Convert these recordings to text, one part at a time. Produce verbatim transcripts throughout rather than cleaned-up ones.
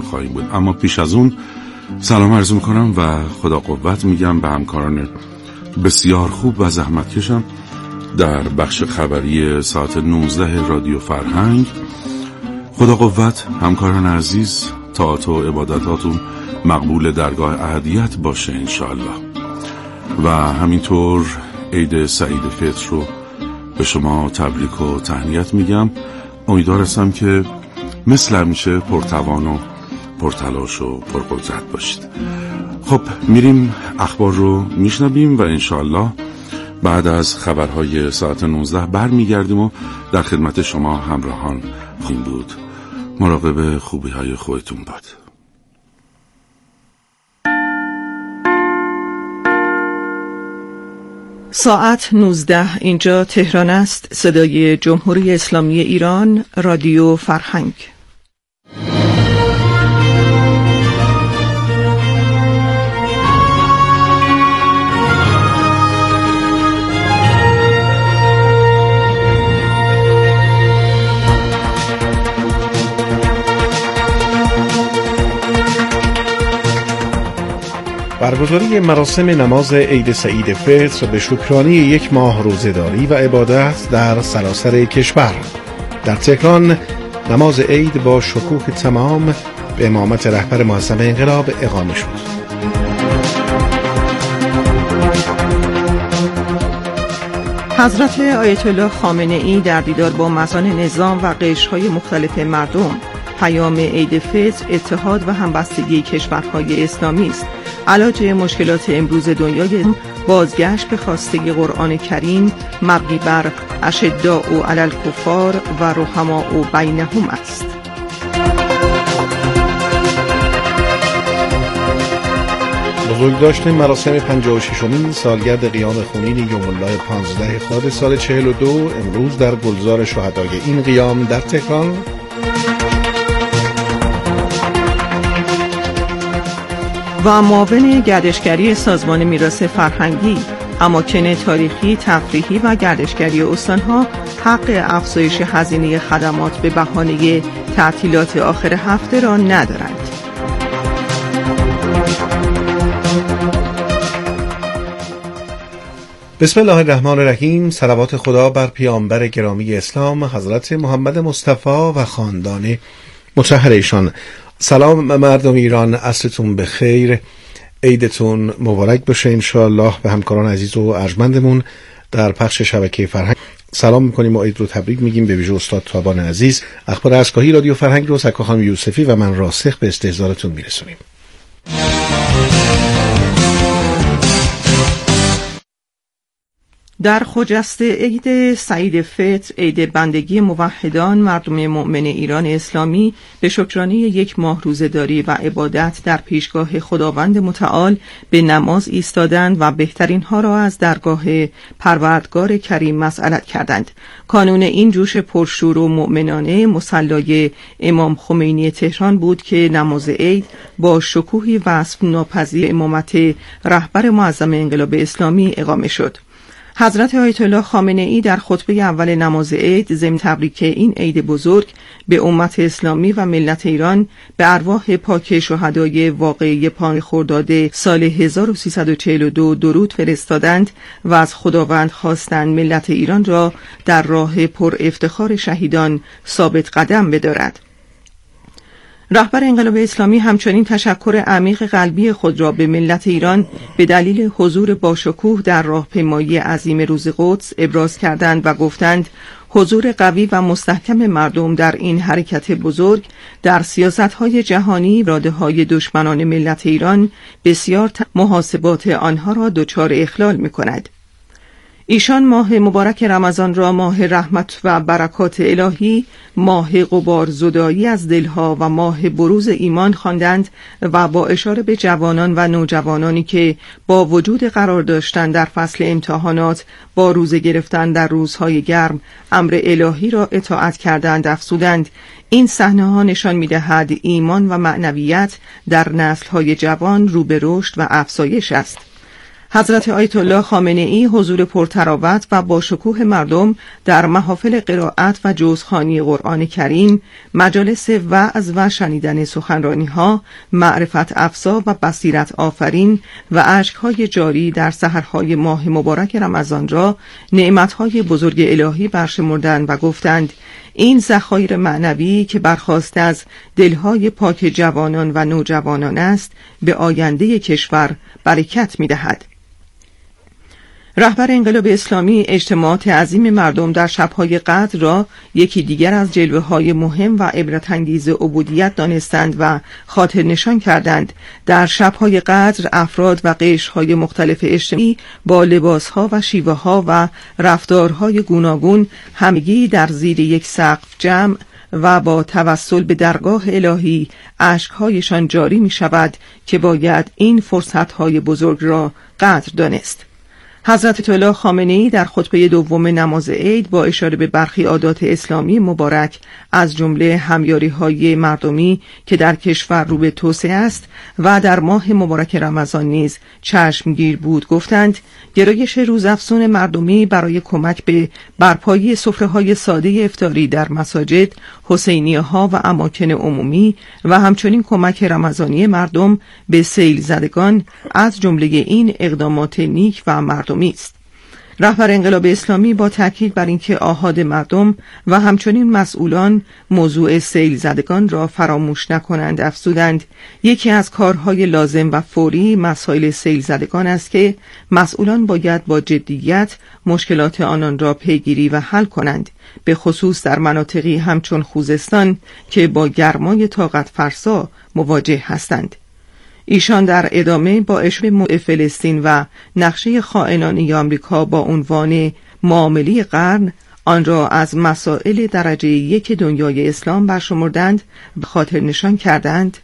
خواهیم بود. اما پیش از اون سلام عرض میکنم و خدا قوت میگم به همکاران بسیار خوب و زحمتکشم در بخش خبری ساعت نوزده رادیو فرهنگ. خدا قوت همکاران عزیز، طاعت و عبادتاتون مقبول درگاه احدیت باشه انشاءالله. و همینطور عید سعید فطر رو به شما تبریک و تهنیت میگم. امیدوار هستم که مثل همیشه پرتوان و پرتلاش و پرقدرت باشید. خب میریم اخبار رو میشنویم و انشاءالله بعد از خبرهای ساعت نوزده بر میگردیم و در خدمت شما همراهان خواهیم بود. مراقب خوبی های خودتون باد. ساعت نوزده اینجا تهران است. صدای جمهوری اسلامی ایران، رادیو فرهنگ. برگزاری مراسم نماز عید سعید فطر به شکرانه یک ماه روزه‌داری و عبادت در سراسر کشور. در تهران نماز عید با شکوه تمام به امامت رهبر معظم انقلاب اقامه شد. حضرت آیت الله خامنه ای در دیدار با مظان نظام و قشرهای مختلف مردم پیام عید فطر اتحاد و همبستگی کشورهای اسلامی است. علاج مشکلات امروز دنیای بازگشت به خواسته قرآن کریم مبنی بر اشداء علی الکفار و رحماء بینهم است. بزرگداشت مراسم پنجاه و ششمین سالگرد قیام خونین یوم الله پانزده خرداد سال چهل و دو امروز در گلزار شهدای این قیام در تهران. و معاون گردشگری سازمان میراث فرهنگی، اماکن تاریخی، تفریحی و گردشگری استانها حق افزایش هزینه خدمات به بهانه تعطیلات آخر هفته را ندارند. بسم الله الرحمن الرحیم. صلوات خدا بر پیامبر گرامی اسلام حضرت محمد مصطفی و خاندان مطهر ایشان. سلام مردم ایران، عصرتون بخیر، عیدتون مبارک باشه انشاءالله. به همکاران عزیز و ارجمندمون در پخش شبکه فرهنگ سلام میکنیم و عید رو تبریک میگیم. به ویژه استاد تابان عزیز. اخبار ازگاهی رادیو فرهنگ رو سکا خانم یوسفی و من راسخ به استحضارتون میرسونیم. در خجسته عید سعید فطر، عید بندگی موحدان مردم مؤمن ایران اسلامی، به شکرانه یک ماه روزه‌داری و عبادت در پیشگاه خداوند متعال به نماز ایستادند و بهترین ها را از درگاه پروردگار کریم مسئلت کردند. کانون این جوش پرشور و مؤمنانه مصلای امام خمینی تهران بود که نماز عید با شکوهی وصف ناپذیر امامت رهبر معظم انقلاب اسلامی اقامه شد. حضرت آیت الله خامنه ای در خطبه اول نماز عید ضمن تبریک این عید بزرگ به امت اسلامی و ملت ایران به ارواح پاک شهدای واقعه پنج خرداد سال هزار و سیصد و چهل و دو درود فرستادند و از خداوند خواستند ملت ایران را در راه پر افتخار شهیدان ثابت قدم بدارد. رهبر انقلاب اسلامی همچنین تشکر عمیق قلبی خود را به ملت ایران به دلیل حضور باشکوه در راهپیمایی عظیم روز قدس ابراز کردند و گفتند حضور قوی و مستحکم مردم در این حرکت بزرگ در سیاست‌های جهانی راده‌های دشمنان ملت ایران بسیار محاسبات آنها را دچار اخلال می‌کند. ایشان ماه مبارک رمضان را ماه رحمت و برکات الهی، ماه غبار زدایی از دلها و ماه بروز ایمان خواندند و با اشاره به جوانان و نوجوانانی که با وجود قرار داشتن در فصل امتحانات با روزه گرفتن در روزهای گرم امر الهی را اطاعت کردند افزودند این صحنه ها نشان می‌دهد ایمان و معنویت در نسل‌های جوان رو به رشد و افزایش است. حضرت آیت الله خامنه ای حضور پرتراوت و با شکوه مردم در محافل قرائت و جزخوانی قرآن کریم، مجالس وعظ و شنیدن سخنرانی‌ها، معرفت افزا و بصیرت آفرین و اشک‌های جاری در سحرهای ماه مبارک رمضان را نعمت‌های بزرگ الهی برشمردند و گفتند این ذخایر معنوی که برخاسته از دلهای پاک جوانان و نوجوانان است، به آینده کشور برکت می‌دهد. رهبر انقلاب اسلامی اجتماعات عظیم مردم در شب‌های قدر را یکی دیگر از جلوه‌های مهم و عبرت‌انگیز عبودیت دانستند و خاطر نشان کردند. در شب‌های قدر افراد و قشرهای مختلف اجتماعی با لباس‌ها و شیوه‌ها و رفتارهای گوناگون همگی در زیر یک سقف جمع و با توسل به درگاه الهی اشک‌هایشان جاری می‌شود که باید این فرصت‌های بزرگ را قدر دانست. حضرت الله خامنه ای در خطبه دوم نماز عید با اشاره به برخی عادات اسلامی مبارک از جمله همیاری‌های مردمی که در کشور رو به توسعه است و در ماه مبارک رمضان نیز چشمگیر بود گفتند گرایش روزافزون مردمی برای کمک به برپایی سفره‌های ساده افطاری در مساجد، حسینیه‌ها و اماکن عمومی و همچنین کمک رمضانی مردم به سیل زدگان از جمله این اقدامات نیک و مردمی است. رهبر انقلاب اسلامی با تاکید بر اینکه آحاد مردم و همچنین مسئولان موضوع سیل زدگان را فراموش نکنند افزودند یکی از کارهای لازم و فوری مسائل سیل زدگان است که مسئولان باید با جدیت مشکلات آنان را پیگیری و حل کنند، به خصوص در مناطقی همچون خوزستان که با گرمای طاقت فرسا مواجه هستند. ایشان در ادامه با اشاره به فلسطین و نقشه خائنانه آمریکا با عنوان معامله قرن آن را از مسائل درجه یک دنیای اسلام برشمردند و خاطر نشان کردند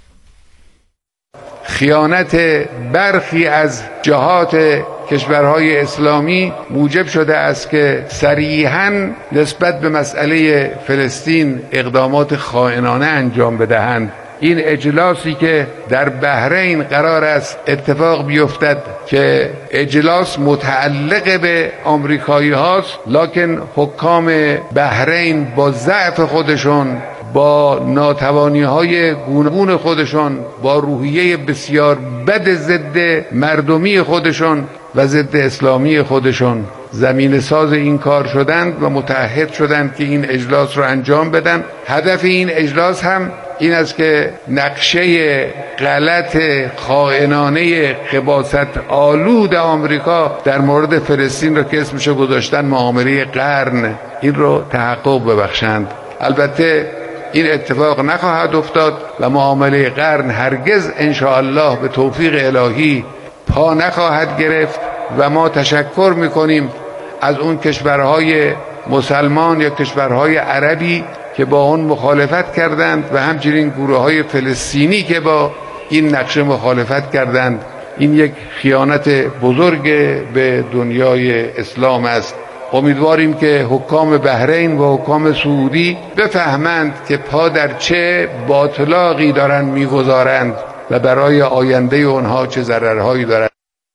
خیانت برخی از جهات کشورهای اسلامی موجب شده است که صریحاً نسبت به مسئله فلسطین اقدامات خائنانه انجام بدهند. این اجلاسی که در بحرین قرار است اتفاق بیفتد که اجلاس متعلق به آمریکایی هاست، لکن حکام بحرین با ضعف خودشون، با ناتوانی های گوناگون خودشون، با روحیه بسیار بد ضد مردمی خودشون و ضد اسلامی خودشون زمین ساز این کار شدند و متعهد شدند که این اجلاس رو انجام بدن. هدف این اجلاس هم این است که نقشه غلط خائنانه خباثت آلود آمریکا در مورد فلسطین رو که اسمش گذاشتن معامله قرن، این رو تحقق ببخشند. البته این اتفاق نخواهد افتاد و معامله قرن هرگز انشاءالله به توفیق الهی پا نخواهد گرفت و ما تشکر میکنیم از اون کشورهای مسلمان یا کشورهای عربی که با اون مخالفت کردند و همچنین گروه‌های فلسطینی که با این نقشه مخالفت کردند. این یک خیانت بزرگ به دنیای اسلام است. امیدواریم که حکام بحرین و حکام سعودی بفهمند که پا در چه باطلاقی دارند میگذارند و برای آینده اونها چه ضررهایی دارند.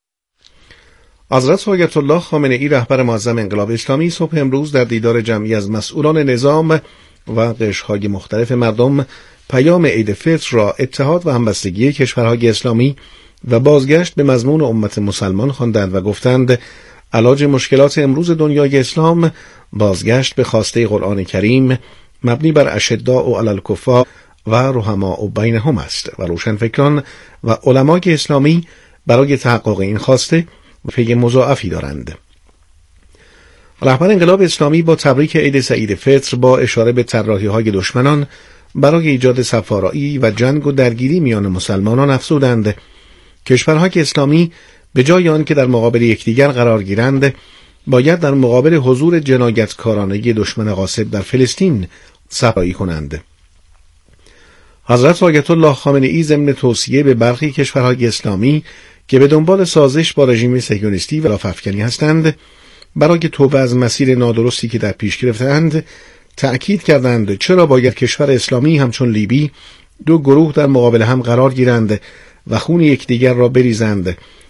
حضرت آیت الله خامنه ای رهبر معظم انقلاب اسلامی صبح امروز در دیدار جمعی از مسئولان نظام و قشرهای مختلف مردم پیام عید فطر را اتحاد و همبستگی کشورهای اسلامی و بازگشت به مضمون امت مسلمان خواندند و گفتند علاج مشکلات امروز دنیای اسلام بازگشت به خواسته قرآن کریم مبنی بر اشداء علی الکفار و رحماء بینهم است و روشنفکران و علمای اسلامی برای تحقق این خواسته پی مضاعفی دارند. رهبر انقلاب اسلامی با تبریک عید سعید فطر با اشاره به طراحی‌های دشمنان برای ایجاد صفارایی و جنگ و درگیری میان مسلمانان افزودند کشورهای اسلامی به جای آن که در مقابل یکدیگر قرار گیرند باید در مقابل حضور جنایتکارانه دشمن غاصب در فلسطین صفایی کنند. حضرت آیت الله خامنه ای ضمن توصیه به برخی کشورهای اسلامی که به دنبال سازش با رژیم صهیونیستی و لافافکنی هستند برای توبه از مسیر نادرستی که در پیش گرفتند تأکید کردند چرا باید کشور اسلامی همچون لیبی دو گروه در مقابل هم قرار گیرند و خون یکدیگر را بریزند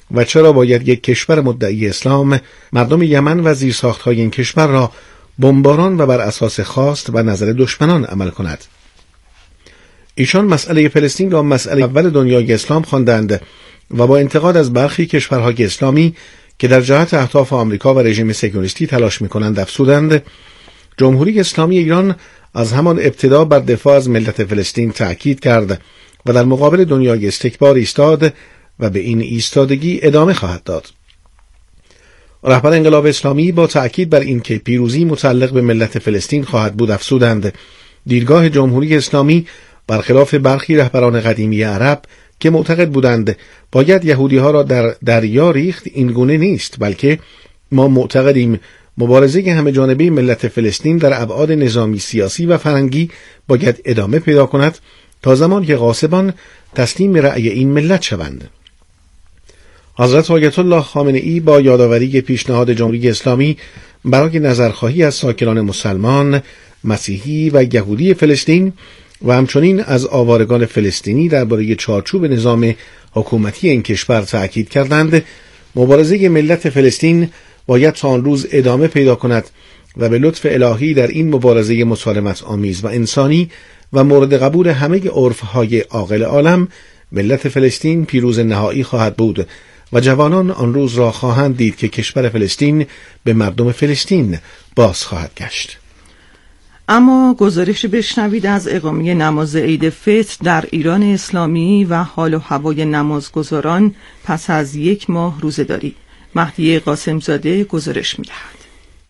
و چرا باید یک کشور مدعی اسلام مردم یمن و زیرساخت‌های این کشور را بمباران و بر اساس خواست و نظر دشمنان عمل کند. ایشان مسئله فلسطین را مسئله اول دنیای اسلام خواندند و با انتقاد از برخی کشورهای اسلامی که در جهت اهداف آمریکا و رژیم سکیوریستی تلاش می‌کنند افزودند جمهوری اسلامی ایران از همان ابتدا بر دفاع از ملت فلسطین تأکید کرد و در مقابل دنیای استکبار ایستاد و به این ایستادگی ادامه خواهد داد. رهبر انقلاب اسلامی با تأکید بر این که پیروزی متعلق به ملت فلسطین خواهد بود افزودند دیدگاه جمهوری اسلامی برخلاف برخی رهبران قدیمی عرب که معتقد بودند باید یهودی‌ها را در دریا ریخت این گونه نیست، بلکه ما معتقدیم مبارزه همه جانبه ملت فلسطین در ابعاد نظامی، سیاسی و فرهنگی باید ادامه پیدا کند تا زمان که غاصبان تسلیم رأی این ملت شوند. حضرت آیت الله خامنه‌ای با یادآوری پیشنهاد جمهوری اسلامی برای نظرخواهی از ساکنان مسلمان، مسیحی و یهودی فلسطین و همچنین از آوارگان فلسطینی درباره چارچوب نظام حکومتی این کشور تأکید کردند مبارزه ملت فلسطین باید تا آن روز ادامه پیدا کند و به لطف الهی در این مبارزه مسالمت آمیز و انسانی و مورد قبول همه عرفهای عاقل عالم ملت فلسطین پیروز نهایی خواهد بود و جوانان آن روز را خواهند دید که کشور فلسطین به مردم فلسطین باز خواهد گشت. اما گزارش بشنوید از اقامه نماز عید فطر در ایران اسلامی و حال و هوای نمازگزاران پس از یک ماه روزه‌داری. مهدی قاسم زاده گزارش می‌دهد.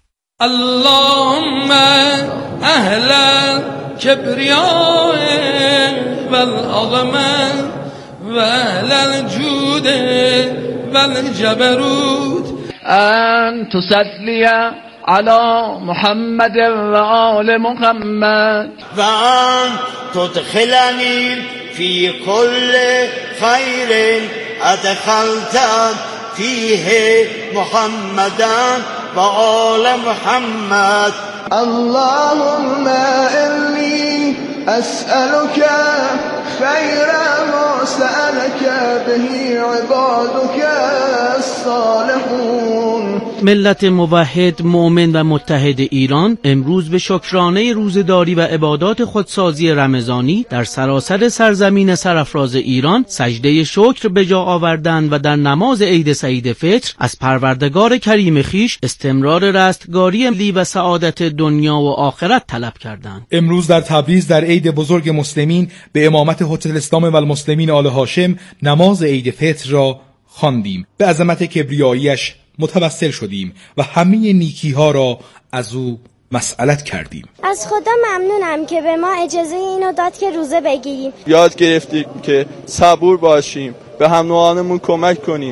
اللهم اهل کبریاء والعظمه و اهل الجود والجبروت ان تصلی على محمد و آل محمد و ان تدخلنی فی کل خیر ادخلت فیه محمدا و آل محمد. اللهم انی اسألك خیر ما سألك به عبادك الصالحون. ملت موحد، مؤمن و متحد ایران امروز به شکرانه روزه‌داری و عبادات خودسازی رمضانی در سراسر سرزمین سرافراز ایران سجده شکر به جا آوردند و در نماز عید سعید فطر از پروردگار کریم خویش استمرار رستگاری ملی و سعادت دنیا و آخرت طلب کردند. امروز در تبریز در عید بزرگ مسلمین به امامت حجت الاسلام و المسلمین آل هاشم نماز عید فطر را خواندیم. به عظمت کبریاییش متوسل شدیم و همه نیکی ها را از او مسئلت کردیم. از خدا ممنونم که به ما اجازه اینو داد که روزه بگیریم. یاد گرفتیم که صبور باشیم، به هم نوعانمون کمک کنیم.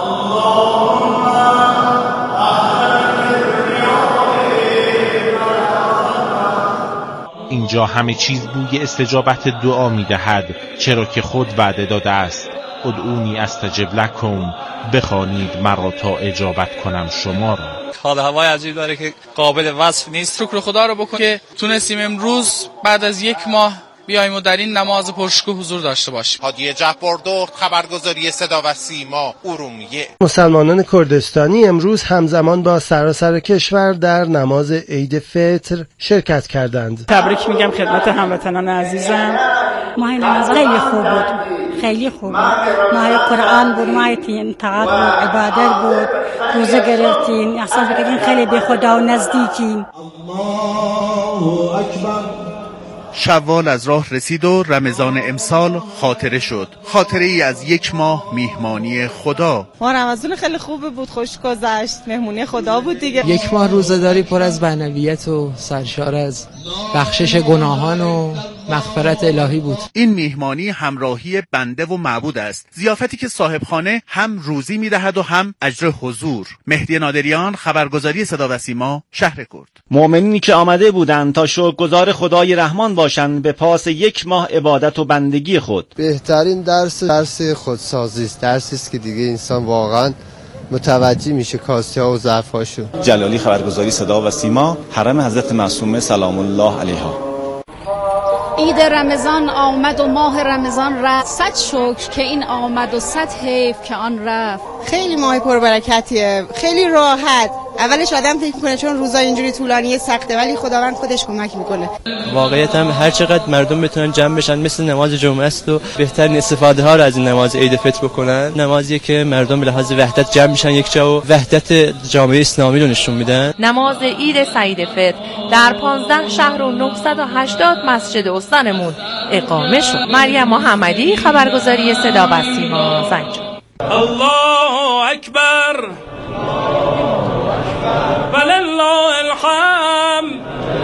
اینجا همه چیز بوی استجابت دعا می‌دهد، چرا که خود وعده داده است ادعونی استجب لکم، بخوانید مرا تا اجابت کنم شما را. حال هوای عجیب داره که قابل وصف نیست. شکر خدا رو بکن که تونستیم امروز بعد از یک ماه بیاییم و در این نماز پرشکوه حضور داشته باشیم. هادی جباردخت، خبرگزاری صدا و سیما، ارومیه. مسلمانان کردستانی امروز همزمان با سراسر کشور در نماز عید فطر شرکت کردند. تبریک میگم خدمت هموطنان عزیزم. ماه نماز خیلی خوب بود، خیلی خوب بود. ماه قرآن بود، ماه طاعت بود، عبادت بود، روزه گرفتین، احساس بکنین خیلی به خدا و نزدیکین. الله اکبر. شوال از راه رسید و رمضان امسال خاطره شد، خاطره ای از یک ماه میهمانی خدا. ما رمضان خیلی خوب بود، خوش گذشت، مهمونی خدا بود دیگه. یک ماه روزه‌داری پر از معنویت و سرشار از بخشش گناهان و مغفرت الهی بود. این میهمانی همراهی بنده و معبود است، ضیافتی که صاحبخانه هم روزی میدهد و هم اجر حضور. مهدی نادریان، خبرگزاری صدا و سیما، شهر کرد. مؤمنینی که آمده بودند تا شکرگزار خدای رحمان باشند به پاس یک ماه عبادت و بندگی خود. بهترین درس درس خودسازی است، درسی است که دیگه انسان واقعا متوجه میشه کاستی‌ها و ضعف‌هاشو. جلالی، خبرگزاری صدا و سیما، حرم حضرت معصومه سلام الله علیها. عید رمضان آمد و ماه رمضان رفت، صد شکر که این آمد و صد حیف که آن رفت. خیلی ماه پربرکتیه، خیلی راحت. اولش آدم فکر میکنه چون روزا اینجوری طولانیه سخته، ولی خداوند خودش کمک میکنه. واقعیت هم هر چقدر مردم بتونن جمع بشن مثل نماز جمعه است و بهترین استفاده ها رو از این نماز عید فطر بکنن. نمازی که مردم به لحاظ وحدت جمع میشن یک جا و وحدت جامعه اسلامی رو نشون میدن. نماز عید سعید فطر در پانزده شهر و نهصد و هشتاد مسجد استانمون اقامه شد. مریم محمدی، خبرگزاری صدا و سیما، زنجان. الله اکبر ولله الحمد.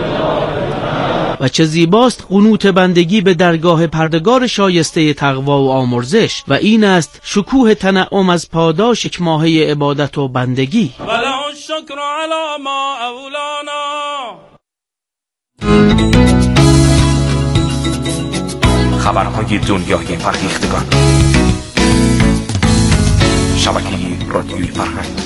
و چه زیباست قنوت بندگی به درگاه پردگار شایسته تقوا و آمرزش، و این است شکوه تنعم از پاداش یک ماهه عبادت و بندگی. وله الشکر علی ما اولانا. خبرهای دنیای فرهیختگان، شبکه رادیوی فرهنگ.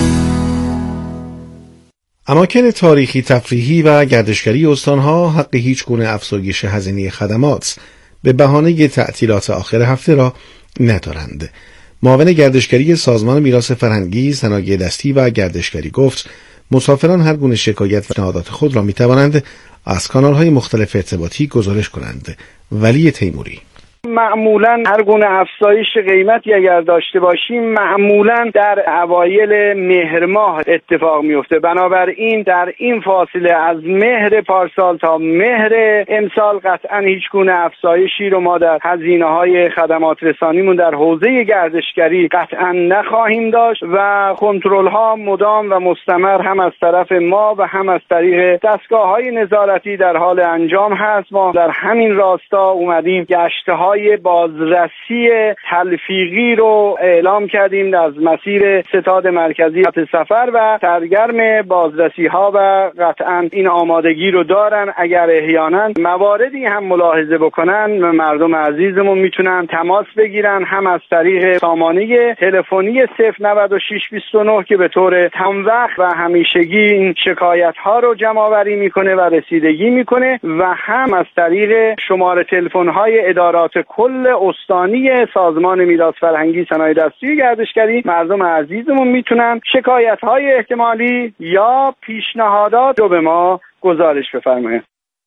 اماکن تاریخی، تفریحی و گردشگری استانها حق هیچ گونه افزایش هزینه خدمات به بهانه تعطیلات آخر هفته را ندارند. معاون گردشگری سازمان میراث فرهنگی، صنایع دستی و گردشگری گفت مسافران هر گونه شکایت و پیشنهادات خود را میتوانند از کانال‌های مختلف ارتباطی گزارش کنند. ولی تیموری: معمولا هر گونه افزایش قیمتی اگر داشته باشیم معمولا در اوایل مهر ماه اتفاق میفته. بنابراین در این فاصله از مهر پارسال تا مهر امسال قطعا هیچ گونه افزایشی رو ما در هزینه‌های خدمات رسانیمون در حوزه گردشگری قطعا نخواهیم داشت و کنترل‌ها مدام و مستمر هم از طرف ما و هم از طریق دستگاه‌های نظارتی در حال انجام هست. ما در همین راستا اومدیم گشت‌ها بازرسی تلفیقی رو اعلام کردیم از مسیر ستاد مرکزی خط سفر و سرگرم بازرسی ها و قطعا این آمادگی رو دارن. اگر احیانا مواردی هم ملاحظه بکنن مردم عزیزمون میتونن تماس بگیرن، هم از طریق سامانه تلفنی صفر نود و شش بیست و نه که به طور تمام وقت و همیشگی این شکایت ها رو جمع آوری میکنه و رسیدگی میکنه، و هم از طریق شماره تلفن های ادارات کل استانی سازمان میراث فرهنگی، صنایع دستی و گردشگری مردم عزیزمون میتونن شکایت‌های احتمالی یا پیشنهادات رو به ما گزارش بفرمایند.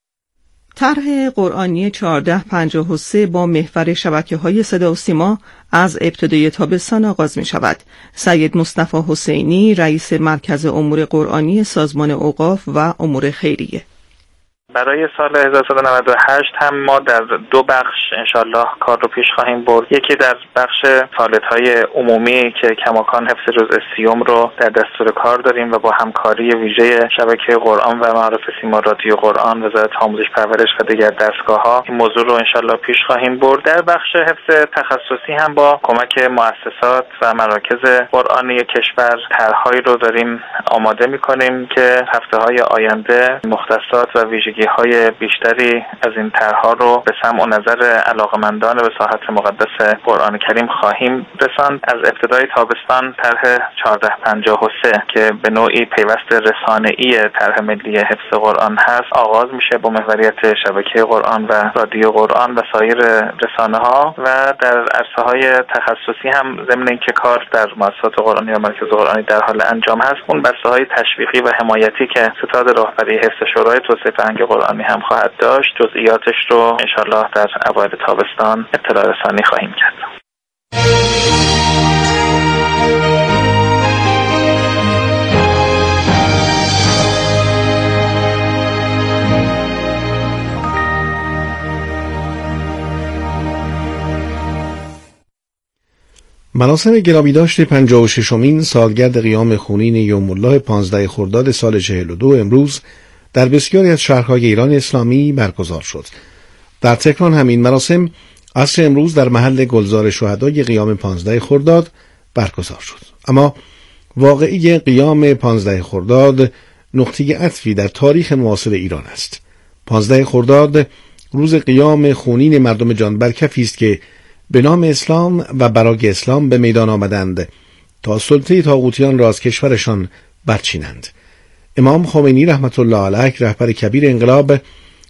طرح قرآنی چهارده پنجاه و سه با محور شبکه‌های صدا و سیما از ابتدای تابستان آغاز می شود. سید مصطفی حسینی، رئیس مرکز امور قرآنی سازمان اوقاف و امور خیریه: برای سال هزار و سیصد و نود و هشت هم ما در دو بخش انشالله کار رو پیش خواهیم برد. یکی در بخش فعالیت‌های عمومی که کماکان حفظ جزء سیوم رو در دستور کار داریم و با همکاری ویژه شبکه قرآن و معارف سیما رادیو قرآن، وزارت آموزش پرورش و دیگر دستگاه‌ها این موضوع رو انشالله پیش خواهیم برد. در بخش حفظ تخصصی هم با کمک مؤسسات و مراکز قرآنی کشور طرح‌هایی رو داریم آماده می‌کنیم که هفته‌های آینده مختصات و ویژگی های بیشتری از این طرح‌ها رو به سمع و نظر علاقه‌مندان به ساحت مقدس قرآن کریم خواهیم رساند. از ابتدای تابستان طرح چهارده پنجاه و سه که به نوعی پیوست رسانه‌ای طرح ملی حفظ قرآن هست آغاز میشه با محوریت شبکه قرآن و رادیو قرآن و سایر رسانه‌ها، و در عرصه‌های تخصصی هم ضمن اینکه کار در مؤسسات قرآنی و مرکز قرآنی در حال انجام هست، اون بسته‌های تشویقی و حمایتی که ستاد راهبری حفظ شورای توسعه فرهنگ قرآنی هم خواهد داشت، جزئیاتش رو انشالله در اوایل تابستان اطلاع رسانی خواهیم کرد. مراسم گرامی داشت پنجاه و ششمین سالگرد قیام خونین یوم الله پانزده خرداد سال چهل و دو امروز در بسیاری از شهرهای ایران اسلامی برگزار شد. در تهران همین مراسم عصر امروز در محل گلزار شهدای قیام پانزده خرداد برگزار شد. اما واقعی قیام پانزده خرداد نقطه عطفی در تاریخ معاصر ایران است. پانزده خرداد روز قیام خونین مردم جان برکفی است که به نام اسلام و برای اسلام به میدان آمدند تا سلطه طاغوتیان را از کشورشان برچینند. امام خمینی رحمت الله علیه رهبر کبیر انقلاب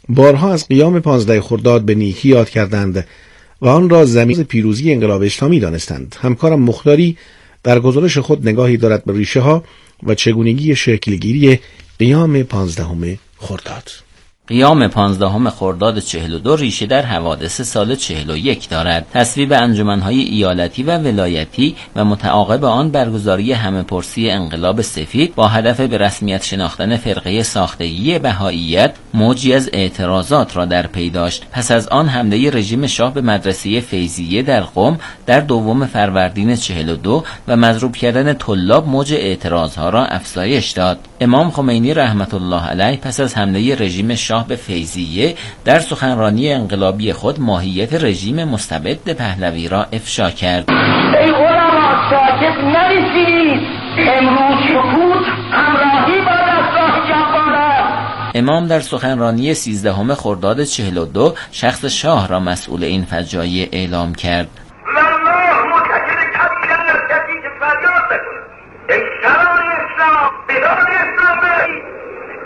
بارها از قیام پانزده خرداد به نیکی یاد کردند و آن را زمین پیروزی انقلاب اسلامی دانستند. همکارم مختاری در گزارش خود نگاهی دارد به ریشه ها و چگونگی شکلگیری قیام پانزدهم خرداد. قیام پانزدهم خرداد چهل و دو ریشه در حوادث سال چهل و یک دارد. تصویب انجمن‌های ایالتی و ولایتی و متعاقب آن برگزاری همه‌پرسی انقلاب سفید با هدف به رسمیت شناختن فرقه ساختگی بهائیت موجی از اعتراضات را در پی داشت. پس از آن حمله رژیم شاه به مدرسه فیضیه در قم در دوم فروردین چهل و دو و مضروب کردن طلاب موج اعتراضها را افزایش داد. امام خمینی رحمت الله علیه پس از حمله رژیم شاه به فیضیه در سخنرانی انقلابی خود ماهیت رژیم مستبد پهلوی را افشا کرد. ای علما ساکت نباشید، امروز سکوت همراهی با دستگاه جبار است. امام در سخنرانی سیزدهم خرداد چهل و دو شخص شاه را مسئول این فجایع اعلام کرد. الله متکل کبیرن از کسی که فریاد نکنه ای سران اسلام بدان اسلام برید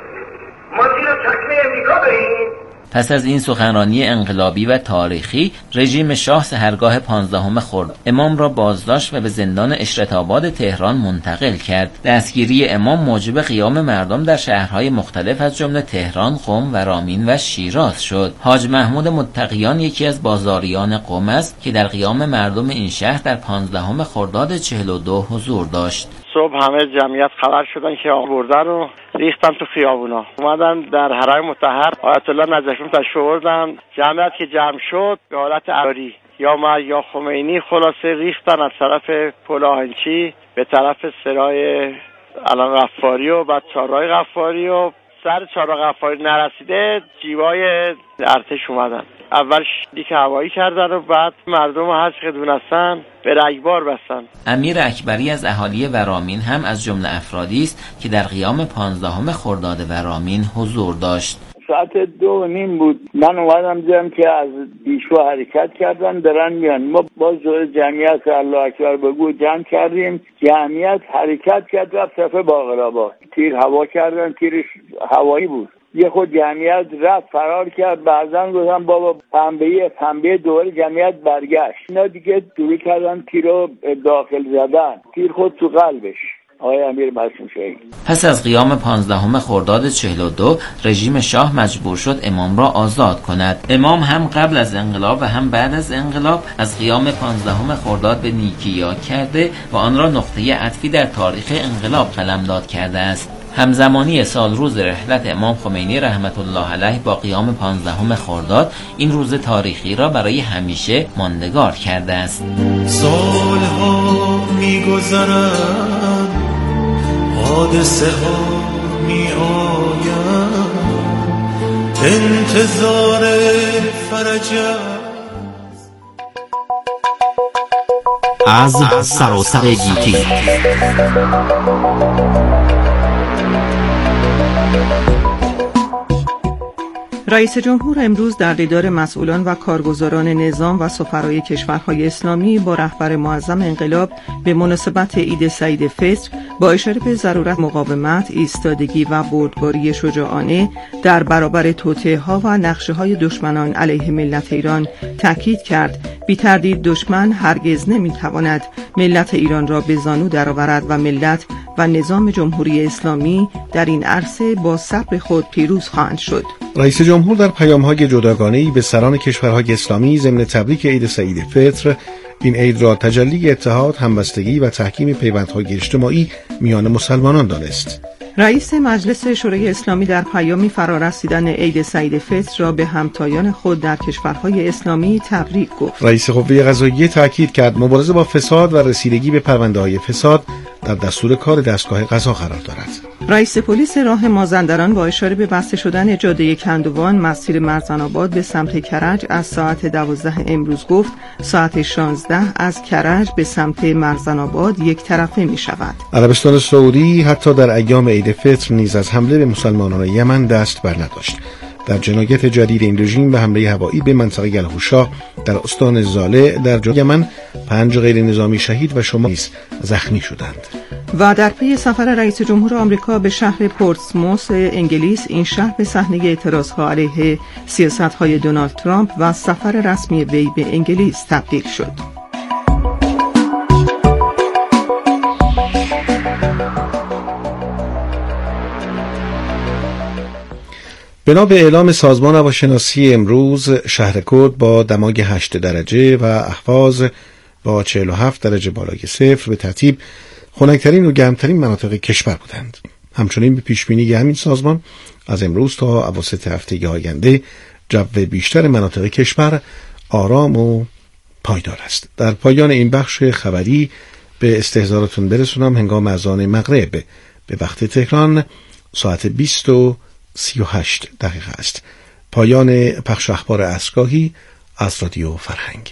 ما زیر چکمه امریکا بریم. پس از این سخنرانی انقلابی و تاریخی رژیم شاه سحرگاه پانزدهم خرداد امام را بازداشت و به زندان اشرت آباد تهران منتقل کرد. دستگیری امام موجب قیام مردم در شهرهای مختلف از جمله تهران، قم و رامین و شیراز شد. حاج محمود متقیان یکی از بازاریان قم است که در قیام مردم این شهر در پانزدهم خرداد چهل و دو حضور داشت. صبح همه جمعیت خبر شدن که آورده رو ریختن تو خیابونا، اومدن در حرم مطهر آیت الله نجفی تشریف آوردن. جمعیت که جمع شد به حالت عاری یا ما یا خمینی خلاصه ریختن از طرف پل آهنچی به طرف سرای الان غفاری و بعد چهارراه غفاری و سر چهارراه غفاری نرسیده جیوای ارتش اومدن. اول دیک هوایی کردن و بعد مردم هر چه دونستن به رگبار بستن. امیر اکبری از اهالی ورامین هم از جمله افرادی است که در قیام پانزدهم خرداد ورامین حضور داشت. ساعت دو نیم بود من اومدم دیدم که از بیشو حرکت کردن دارن میان. ما باز جمعیت الله اکبر بگو جمع کردیم، جمعیت حرکت کرد رفت طرف باقرآباد. تیر هوا کردن، تیرش هوایی بود. یه خود جمعیت رفت فرار کرد. بعضن گفتم بابا پنبه پنبه دوباره جمعیت برگشت. اینا دیگه دوری کردن تیر رو داخل زدن، تیر خود تو قلبش. آقای امیر معصوم شهید. پس از قیام پانزدهم خرداد چهل و دو رژیم شاه مجبور شد امام را آزاد کند. امام هم قبل از انقلاب و هم بعد از انقلاب از قیام پانزدهم خرداد به نیکی یاد کرده و آن را نقطه عطفی در تاریخ انقلاب قلمداد کرده است. همزمانی سال روز رحلت امام خمینی رحمت الله علیه با قیام پانزدهم خرداد این روز تاریخی را برای همیشه ماندگار کرده است. سالها می‌گذرند، حادثه ها می‌آیند، انتظار فرج از سراسر گیتی. رئیس جمهور امروز در دیدار مسئولان و کارگزاران نظام و سفرای کشورهای اسلامی با رهبر معظم انقلاب به مناسبت عید سعید فطر با اشاره به ضرورت مقاومت، ایستادگی و بردباری شجاعانه در برابر توطئه‌ها و نقشه‌های دشمنان علیه ملت ایران تاکید کرد. بی تردید دشمن هرگز نمی‌تواند ملت ایران را به زانو درآورد و ملت و نظام جمهوری اسلامی در این عرصه با صبر خود پیروز خواهند شد. رئیس جمهور در پیام‌های جداگانه‌ای به سران کشورهای اسلامی ضمن تبریک عید سعید فطر این عید را تجلی اتحاد، همبستگی و تحکیم پیوندهای اجتماعی میان مسلمانان دانست. رئیس مجلس شورای اسلامی در پیامی فرارسیدن عید سعید فطر را به همتایان خود در کشورهای اسلامی تبریک گفت. رئیس قوه قضاییه تاکید کرد مبارزه با فساد و رسیدگی به پرونده‌های فساد در دستور کار دستگاه قضا قرار دارد. رئیس پلیس راه مازندران با اشاره به بسته شدن جاده کندوان مسیر مرزن آباد به سمت کرج از ساعت دوازده امروز گفت ساعت شانزده از کرج به سمت مرزن آباد یک طرفه می شود. عربستان سعودی حتی در ایام عید فطر نیز از حمله به مسلمانان یمن دست بر نداشت. در جنایت جدید این رژیم و حمله هوایی به منطقه الهوشا در استان زاله در جنوب یمن پنج غیر نظامی شهید و شماری نیز زخمی شدند. و در پی سفر رئیس جمهور آمریکا به شهر پورتسموث انگلیس، این شهر به صحنه اعتراضها علیه سیاست‌های دونالد ترامپ و سفر رسمی وی به انگلیس تبدیل شد. بنا به اعلام سازمان هواشناسی امروز، شهرکرد با دمای هشت درجه و اهواز با چهل و هفت درجه بالای صفر به ترتیب خنک‌ترین و گرمترین مناطق کشور بودند. همچنین به پیشبینی همین سازمان از امروز تا اواسط هفته آینده جو بیشتر مناطق کشور آرام و پایدار است. در پایان این بخش خبری به استحضارتون برسونم هنگام اذان مغرب به وقت تهران ساعت بیست و سی و هشت دقیقه است. پایان پخش اخبار عصرگاهی از رادیو فرهنگ.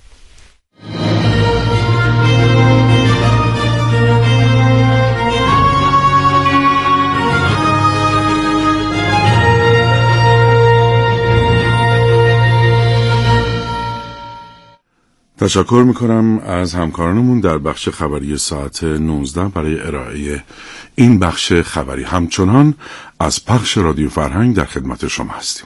تشکر میکنم از همکارانمون در بخش خبری ساعت نوزده برای ارائه این بخش خبری. همچنان از پخش رادیو فرهنگ در خدمت شما هستیم.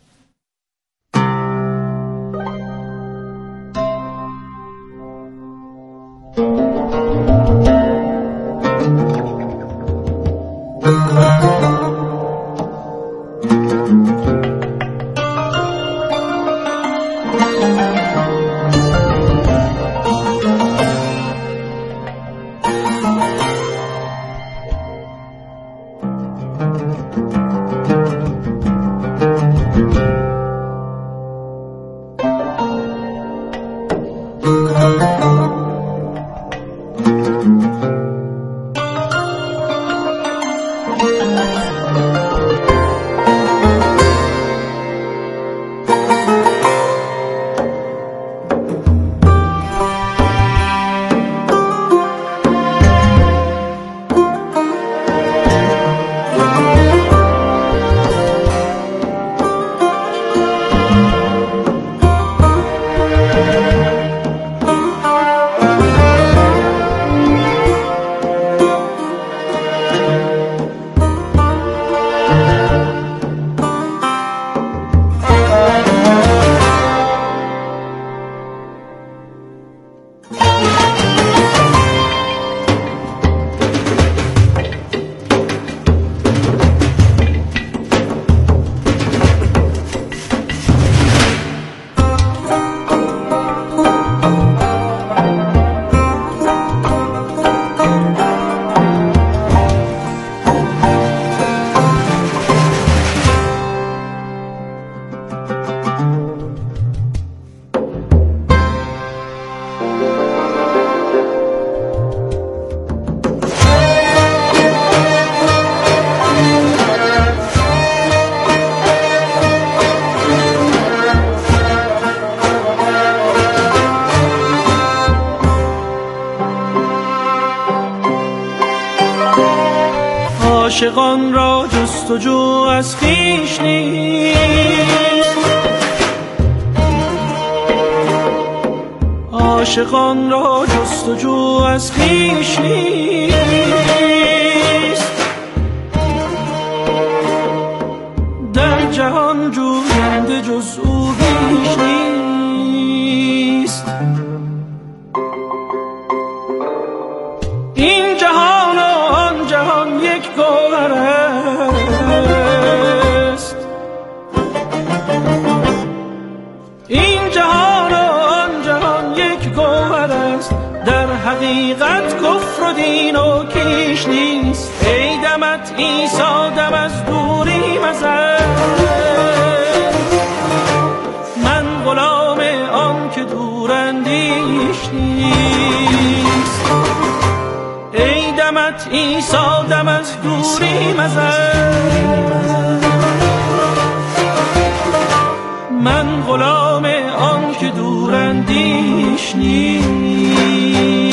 عاشقان را جستجو از خویش نیست، عاشقان را جستجو از خویش نیست، در جهان جوینده جز او بیش نیست. این جهان و آن جهان یک گوهر است، این جهان و آن جهان یک گوهر است، در حقیقت کفر و دین و کیش نیست. ای دمت عیسی دم از دوری مزن، من غلام آن که دورندیش نیست. ای دمت عیسی دم از دوری مزن، من غلام آن که دورندیش نیست.